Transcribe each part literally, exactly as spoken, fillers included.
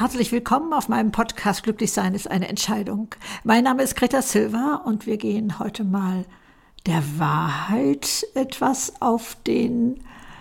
herzlich willkommen auf meinem Podcast Glücklich sein ist eine Entscheidung. Mein Name ist Greta Silva und wir gehen heute mal der Wahrheit etwas auf den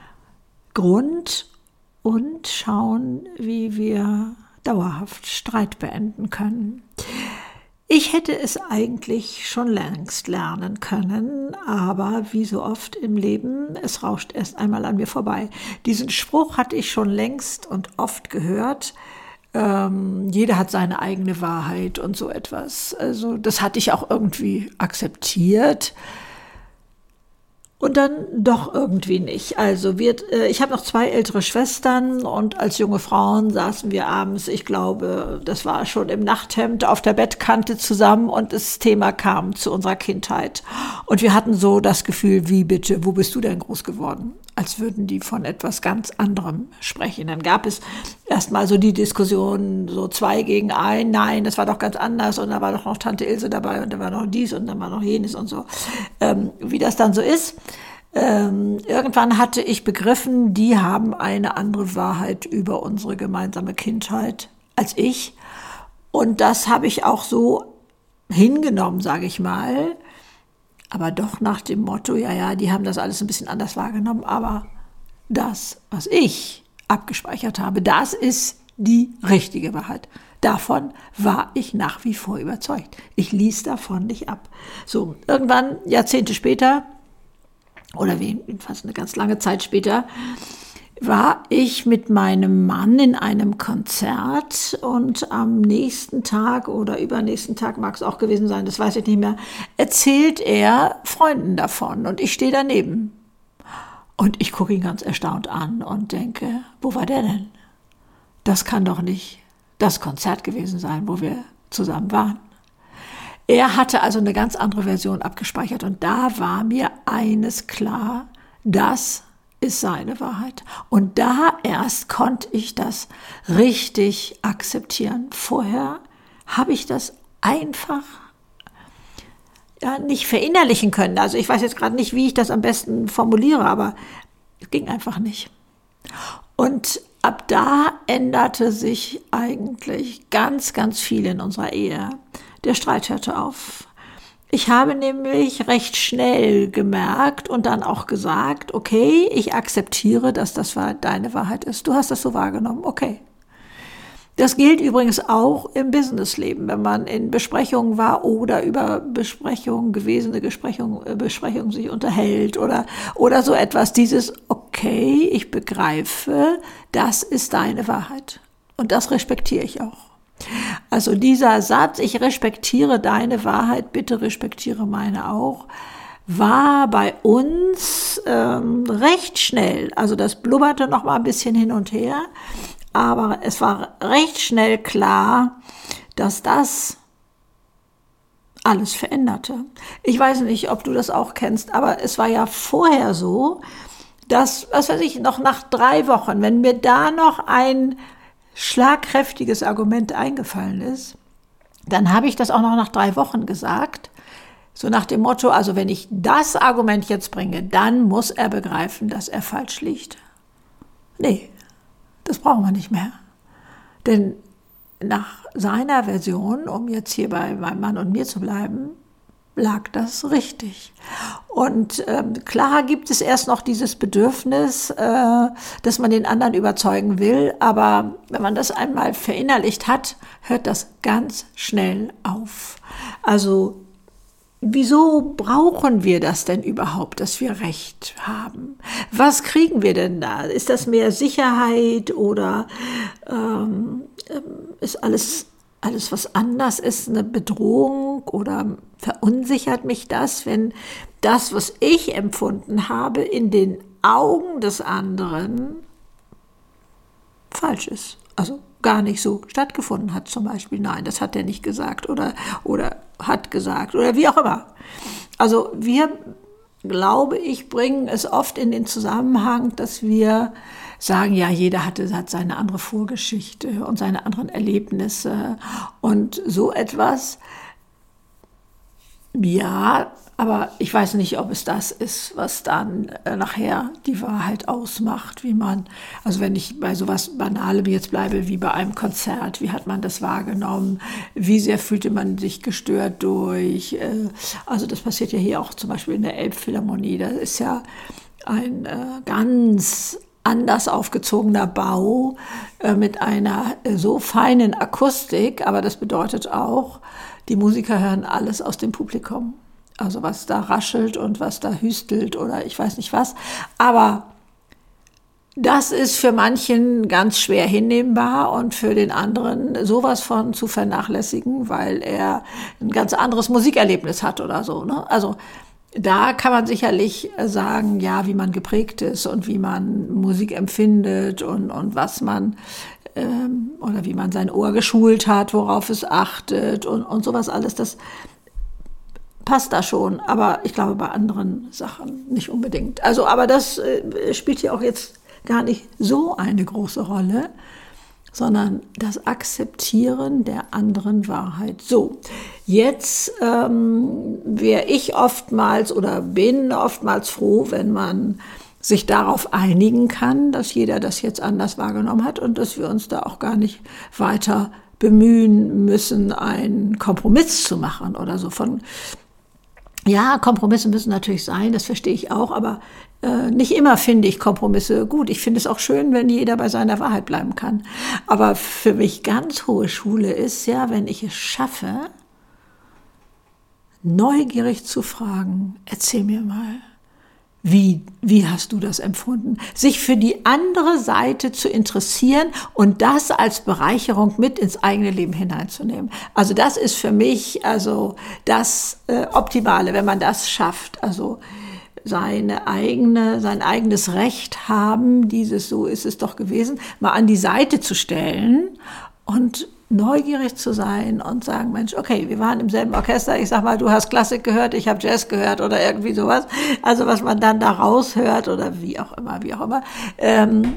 Grund und schauen, wie wir dauerhaft Streit beenden können. Ich hätte es eigentlich schon längst lernen können, aber wie so oft im Leben, es rauscht erst einmal an mir vorbei. Diesen Spruch hatte ich schon längst und oft gehört. Ähm, jeder hat seine eigene Wahrheit und so etwas. Also das hatte ich auch irgendwie akzeptiert. Und dann doch irgendwie nicht. Also wir, äh, ich habe noch zwei ältere Schwestern und als junge Frauen saßen wir abends, ich glaube, das war schon im Nachthemd auf der Bettkante zusammen und das Thema kam zu unserer Kindheit. Und wir hatten so das Gefühl, wie bitte, wo bist du denn groß geworden? Als würden die von etwas ganz anderem sprechen. Dann gab es erstmal so die Diskussion, so zwei gegen ein, nein, das war doch ganz anders und da war doch noch Tante Ilse dabei und da war noch dies und dann war noch jenes und so. Ähm, wie das dann so ist. Ähm, irgendwann hatte ich begriffen, die haben eine andere Wahrheit über unsere gemeinsame Kindheit als ich. Und das habe ich auch so hingenommen, sage ich mal. Aber doch nach dem Motto, ja, ja, die haben das alles ein bisschen anders wahrgenommen, aber das, was ich abgespeichert habe, das ist die richtige Wahrheit. Davon war ich nach wie vor überzeugt. Ich ließ davon nicht ab. So, irgendwann, Jahrzehnte später, oder jedenfalls eine ganz lange Zeit später, war ich mit meinem Mann in einem Konzert und am nächsten Tag oder übernächsten Tag mag es auch gewesen sein, das weiß ich nicht mehr, erzählt er Freunden davon und ich stehe daneben. Und ich gucke ihn ganz erstaunt an und denke, wo war der denn? Das kann doch nicht das Konzert gewesen sein, wo wir zusammen waren. Er hatte also eine ganz andere Version abgespeichert und da war mir eines klar, das ist seine Wahrheit. Und da erst konnte ich das richtig akzeptieren. Vorher habe ich das einfach ja, nicht verinnerlichen können. Also ich weiß jetzt gerade nicht, wie ich das am besten formuliere, aber es ging einfach nicht. Und ab da änderte sich eigentlich ganz, ganz viel in unserer Ehe. Der Streit hörte auf. Ich habe nämlich recht schnell gemerkt und dann auch gesagt, okay, ich akzeptiere, dass das deine Wahrheit ist. Du hast das so wahrgenommen, okay. Das gilt übrigens auch im Businessleben, wenn man in Besprechungen war oder über Besprechungen, gewesene Besprechungen, Besprechungen sich unterhält oder, oder so etwas. Dieses, okay, ich begreife, das ist deine Wahrheit. Und das respektiere ich auch. Also dieser Satz, ich respektiere deine Wahrheit, bitte respektiere meine auch, war bei uns ähm, recht schnell. Also das blubberte noch mal ein bisschen hin und her, aber es war recht schnell klar, dass das alles veränderte. Ich weiß nicht, ob du das auch kennst, aber es war ja vorher so, dass, was weiß ich, noch nach drei Wochen, wenn mir da noch ein schlagkräftiges Argument eingefallen ist, dann habe ich das auch noch nach drei Wochen gesagt, so nach dem Motto, also wenn ich das Argument jetzt bringe, dann muss er begreifen, dass er falsch liegt. Nee, das brauchen wir nicht mehr. Denn nach seiner Version, um jetzt hier bei meinem Mann und mir zu bleiben, lag das richtig. Und ähm, klar gibt es erst noch dieses Bedürfnis, äh, dass man den anderen überzeugen will, aber wenn man das einmal verinnerlicht hat, hört das ganz schnell auf. Also wieso brauchen wir das denn überhaupt, dass wir Recht haben? Was kriegen wir denn da? Ist das mehr Sicherheit oder ähm, ist alles Alles, was anders ist, eine Bedrohung oder verunsichert mich das, wenn das, was ich empfunden habe, in den Augen des anderen falsch ist. Also gar nicht so stattgefunden hat zum Beispiel. Nein, das hat er nicht gesagt oder, oder hat gesagt oder wie auch immer. Also wir, glaube ich, bringen es oft in den Zusammenhang, dass wir sagen, ja, jeder hatte, hat seine andere Vorgeschichte und seine anderen Erlebnisse und so etwas. Ja, aber ich weiß nicht, ob es das ist, was dann äh, nachher die Wahrheit ausmacht, wie man, also wenn ich bei sowas Banalem jetzt bleibe, wie bei einem Konzert, wie hat man das wahrgenommen, wie sehr fühlte man sich gestört durch, äh, also das passiert ja hier auch zum Beispiel in der Elbphilharmonie, da ist ja ein äh, ganz anders aufgezogener Bau äh, mit einer äh, so feinen Akustik, aber das bedeutet auch, die Musiker hören alles aus dem Publikum. Also was da raschelt und was da hüstelt oder ich weiß nicht was. Aber das ist für manchen ganz schwer hinnehmbar und für den anderen sowas von zu vernachlässigen, weil er ein ganz anderes Musikerlebnis hat oder so. Ne? Also da kann man sicherlich sagen, ja, wie man geprägt ist und wie man Musik empfindet und, und was man ähm, oder wie man sein Ohr geschult hat, worauf es achtet und, und sowas alles. Das passt da schon, aber ich glaube bei anderen Sachen nicht unbedingt. Also, aber das äh, spielt hier auch jetzt gar nicht so eine große Rolle, sondern das Akzeptieren der anderen Wahrheit. So, jetzt ähm, wäre ich oftmals oder bin oftmals froh, wenn man sich darauf einigen kann, dass jeder das jetzt anders wahrgenommen hat und dass wir uns da auch gar nicht weiter bemühen müssen, einen Kompromiss zu machen oder so von. Ja, Kompromisse müssen natürlich sein, das verstehe ich auch, aber äh, nicht immer finde ich Kompromisse gut. Ich finde es auch schön, wenn jeder bei seiner Wahrheit bleiben kann. Aber für mich ganz hohe Schule ist ja, wenn ich es schaffe, neugierig zu fragen, erzähl mir mal, wie, wie hast du das empfunden? Sich für die andere Seite zu interessieren und das als Bereicherung mit ins eigene Leben hineinzunehmen. Also das ist für mich also das äh, Optimale, wenn man das schafft. Also seine eigene, sein eigenes Recht haben, dieses so ist es doch gewesen, mal an die Seite zu stellen und neugierig zu sein und sagen, Mensch, okay, wir waren im selben Orchester, ich sag mal, du hast Klassik gehört, ich habe Jazz gehört oder irgendwie sowas. Also was man dann da raushört oder wie auch immer, wie auch immer, ähm,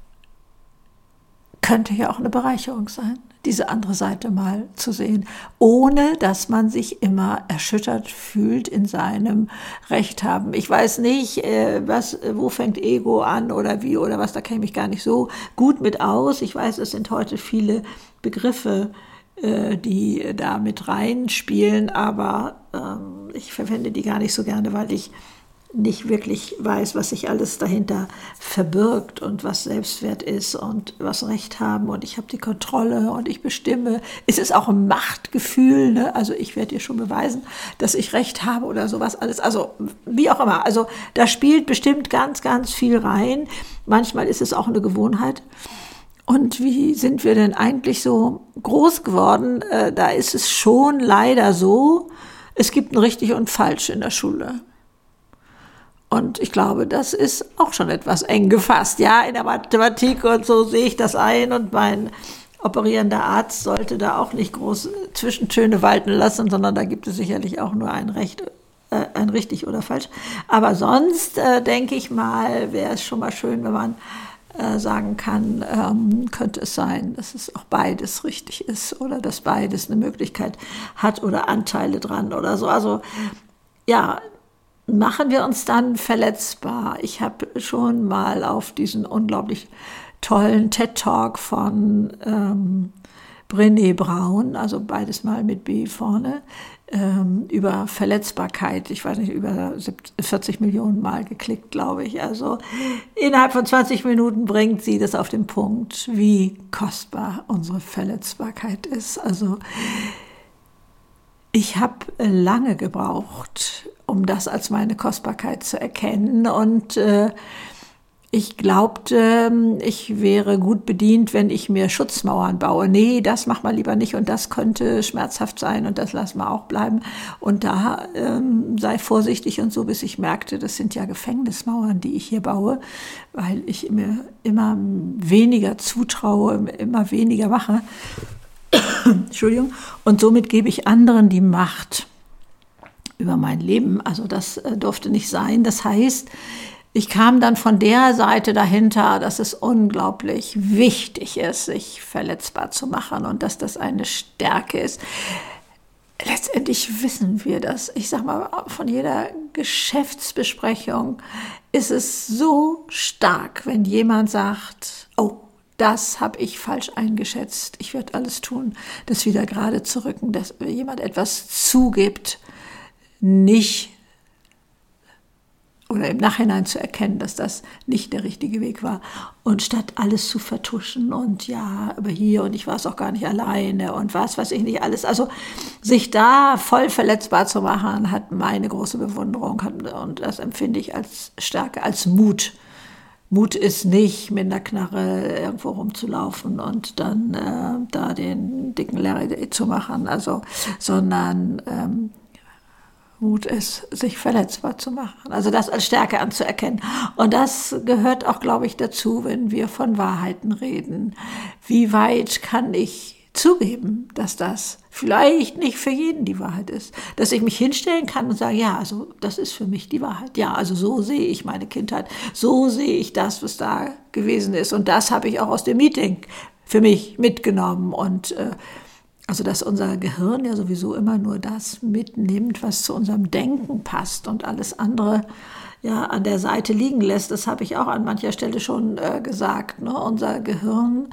könnte ja auch eine Bereicherung sein, diese andere Seite mal zu sehen, ohne dass man sich immer erschüttert fühlt in seinem Recht haben. Ich weiß nicht, äh, was, wo fängt Ego an oder wie oder was, da kenne ich mich gar nicht so gut mit aus. Ich weiß, es sind heute viele Begriffe, äh, die da mit reinspielen, aber ähm, ich verwende die gar nicht so gerne, weil ich nicht wirklich weiß, was sich alles dahinter verbirgt und was Selbstwert ist und was Recht haben und ich habe die Kontrolle und ich bestimme. Es ist auch ein Machtgefühl, ne? Also ich werde dir schon beweisen, dass ich Recht habe oder sowas alles. Also wie auch immer. Also da spielt bestimmt ganz, ganz viel rein. Manchmal ist es auch eine Gewohnheit. Und wie sind wir denn eigentlich so groß geworden? Äh, da ist es schon leider so, es gibt ein richtig und falsch in der Schule. Und ich glaube, das ist auch schon etwas eng gefasst. Ja, in der Mathematik und so sehe ich das ein und mein operierender Arzt sollte da auch nicht groß Zwischentöne walten lassen, sondern da gibt es sicherlich auch nur ein Recht, äh, ein richtig oder falsch. Aber sonst, äh, denke ich mal, wäre es schon mal schön, wenn man äh, sagen kann, ähm, könnte es sein, dass es auch beides richtig ist oder dass beides eine Möglichkeit hat oder Anteile dran oder so. Also ja, machen wir uns dann verletzbar. Ich habe schon mal auf diesen unglaublich tollen TED-Talk von ähm, Brené Brown, also beides mal mit B vorne, ähm, über Verletzbarkeit, ich weiß nicht, über vierzig Millionen Mal geklickt, glaube ich. Also innerhalb von zwanzig Minuten bringt sie das auf den Punkt, wie kostbar unsere Verletzbarkeit ist. Also ich habe lange gebraucht, um das als meine Kostbarkeit zu erkennen. Und äh, ich glaubte, ich wäre gut bedient, wenn ich mir Schutzmauern baue. Nee, das mach mal lieber nicht und das könnte schmerzhaft sein und das lassen wir auch bleiben. Und da ähm, sei vorsichtig und so, bis ich merkte, das sind ja Gefängnismauern, die ich hier baue, weil ich mir immer weniger zutraue, immer weniger mache. Entschuldigung. Und somit gebe ich anderen die Macht über mein Leben. Also das äh, durfte nicht sein. Das heißt, ich kam dann von der Seite dahinter, dass es unglaublich wichtig ist, sich verletzbar zu machen und dass das eine Stärke ist. letztendlich wissen wir das. Ich sag mal, von jeder Geschäftsbesprechung ist es so stark, wenn jemand sagt, oh, das habe ich falsch eingeschätzt. Ich werde alles tun, das wieder gerade zu rücken, dass jemand etwas zugibt, nicht oder im Nachhinein zu erkennen, dass das nicht der richtige Weg war. Und statt alles zu vertuschen und ja, aber hier und ich war es auch gar nicht alleine und was weiß ich nicht alles. Also sich da voll verletzbar zu machen, hat meine große Bewunderung und das empfinde ich als Stärke, als Mut. Mut ist nicht, mit einer Knarre irgendwo rumzulaufen und dann äh, da den dicken Larry zu machen, also, sondern ähm, Mut ist, sich verletzbar zu machen, also das als Stärke anzuerkennen. Und das gehört auch, glaube ich, dazu, wenn wir von Wahrheiten reden. Wie weit kann ich zugeben, dass das vielleicht nicht für jeden die Wahrheit ist? Dass ich mich hinstellen kann und sagen, ja, also das ist für mich die Wahrheit. Ja, also so sehe ich meine Kindheit, so sehe ich das, was da gewesen ist. Und das habe ich auch aus dem Meeting für mich mitgenommen. Und äh, Also dass unser Gehirn ja sowieso immer nur das mitnimmt, was zu unserem Denken passt und alles andere ja an der Seite liegen lässt. Das habe ich auch an mancher Stelle schon äh, gesagt. Ne? Unser Gehirn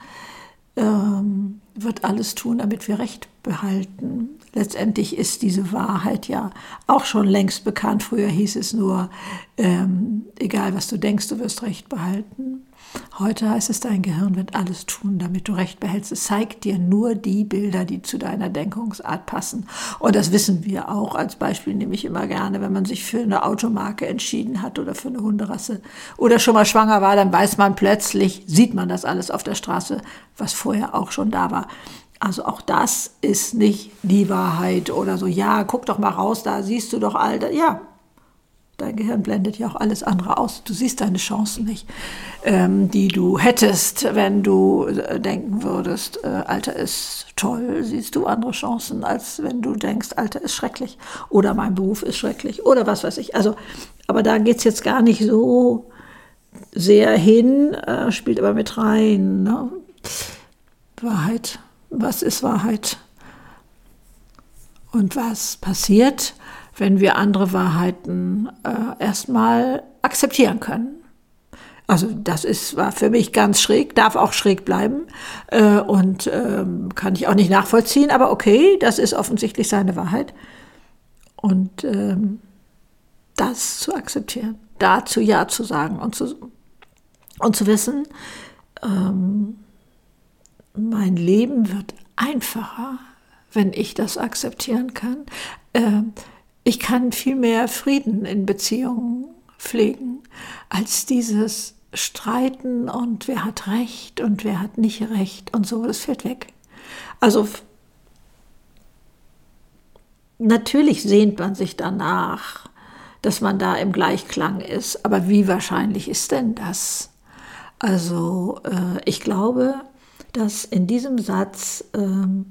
ähm, wird alles tun, damit wir Recht behalten. Letztendlich ist diese Wahrheit ja auch schon längst bekannt. Früher hieß es nur, ähm, egal was du denkst, du wirst Recht behalten. Heute heißt es, dein Gehirn wird alles tun, damit du Recht behältst. Es zeigt dir nur die Bilder, die zu deiner Denkungsart passen. Und das wissen wir auch. Als Beispiel nehme ich immer gerne, wenn man sich für eine Automarke entschieden hat oder für eine Hunderasse oder schon mal schwanger war, dann weiß man plötzlich, sieht man das alles auf der Straße, was vorher auch schon da war. Also auch das ist nicht die Wahrheit oder so, ja, guck doch mal raus, da siehst du doch all das. Ja, dein Gehirn blendet ja auch alles andere aus. Du siehst deine Chancen nicht, ähm, die du hättest, wenn du äh, denken würdest, äh, Alter ist toll. Siehst du andere Chancen, als wenn du denkst, Alter ist schrecklich oder mein Beruf ist schrecklich oder was weiß ich. Also, aber da geht es jetzt gar nicht so sehr hin, äh, spielt aber mit rein. Ne? Wahrheit. Was ist Wahrheit? Und was passiert, wenn wir andere Wahrheiten äh, erstmal akzeptieren können? Also das ist, war für mich ganz schräg, darf auch schräg bleiben äh, und ähm, kann ich auch nicht nachvollziehen, aber okay, das ist offensichtlich seine Wahrheit. Und ähm, das zu akzeptieren, dazu Ja zu sagen und zu, und zu wissen, ähm, mein Leben wird einfacher, wenn ich das akzeptieren kann. Ähm, ich kann viel mehr Frieden in Beziehungen pflegen, als dieses Streiten und wer hat Recht und wer hat nicht Recht und so, das fällt weg. Also natürlich sehnt man sich danach, dass man da im Gleichklang ist, aber wie wahrscheinlich ist denn das? Also äh, ich glaube, dass in diesem Satz ähm,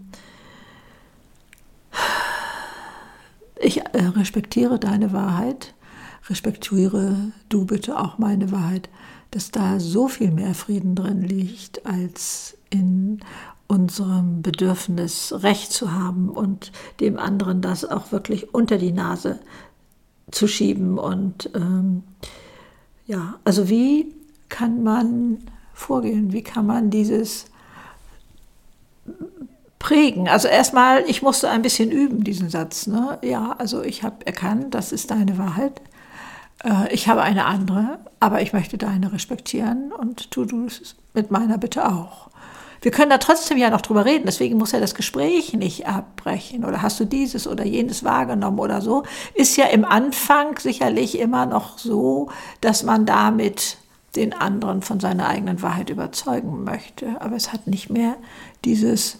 ich äh, respektiere deine Wahrheit, respektiere du bitte auch meine Wahrheit, dass da so viel mehr Frieden drin liegt, als in unserem Bedürfnis Recht zu haben und dem anderen das auch wirklich unter die Nase zu schieben. Und ähm, ja, also wie kann man vorgehen, wie kann man dieses prägen. Also erstmal, ich musste ein bisschen üben, diesen Satz. Ne? Ja, also ich habe erkannt, das ist deine Wahrheit. Äh, ich habe eine andere, aber ich möchte deine respektieren und tu du es mit meiner bitte auch. Wir können da trotzdem ja noch drüber reden, deswegen muss ja das Gespräch nicht abbrechen. Oder hast du dieses oder jenes wahrgenommen oder so. Ist ja im Anfang sicherlich immer noch so, dass man damit den anderen von seiner eigenen Wahrheit überzeugen möchte. Aber es hat nicht mehr dieses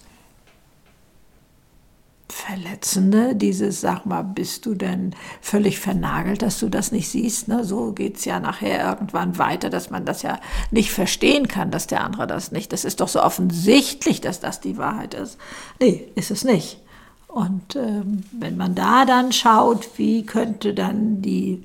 Verletzende, dieses, sag mal, bist du denn völlig vernagelt, dass du das nicht siehst? Ne? So geht es ja nachher irgendwann weiter, dass man das ja nicht verstehen kann, dass der andere das nicht. Das ist doch so offensichtlich, dass das die Wahrheit ist. Nee, ist es nicht. Und ähm, wenn man da dann schaut, wie könnte dann die,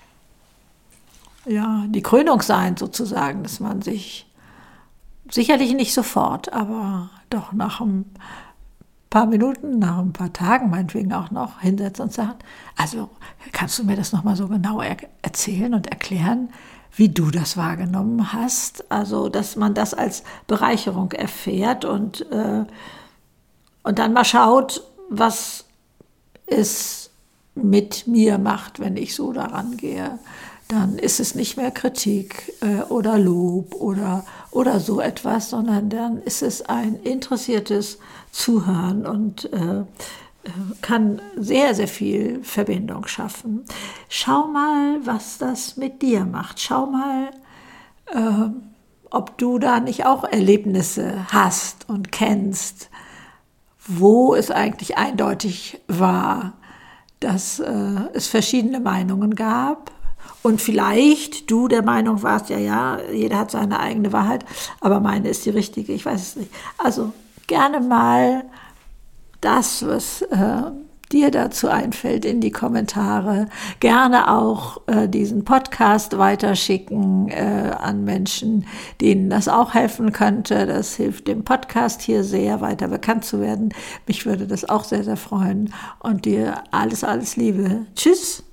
ja, die Krönung sein, sozusagen, dass man sich sicherlich nicht sofort, aber doch nach einem paar Minuten, nach ein paar Tagen meinetwegen auch noch hinsetzen und sagen, also kannst du mir das nochmal so genau er- erzählen und erklären, wie du das wahrgenommen hast? Also, dass man das als Bereicherung erfährt und, äh, und dann mal schaut, was es mit mir macht, wenn ich so daran gehe. Dann ist es nicht mehr Kritik äh, oder Lob oder, oder so etwas, sondern dann ist es ein interessiertes Zuhören und äh, kann sehr, sehr viel Verbindung schaffen. Schau mal, was das mit dir macht. Schau mal, äh, ob du da nicht auch Erlebnisse hast und kennst, wo es eigentlich eindeutig war, dass äh, es verschiedene Meinungen gab und vielleicht du der Meinung warst, ja, ja, jeder hat seine eigene Wahrheit, aber meine ist die richtige, ich weiß es nicht. Also gerne mal das, was äh, dir dazu einfällt, in die Kommentare. Gerne auch äh, diesen Podcast weiterschicken äh, an Menschen, denen das auch helfen könnte. Das hilft dem Podcast hier sehr, weiter bekannt zu werden. Mich würde das auch sehr, sehr freuen. Und dir alles, alles Liebe. Tschüss.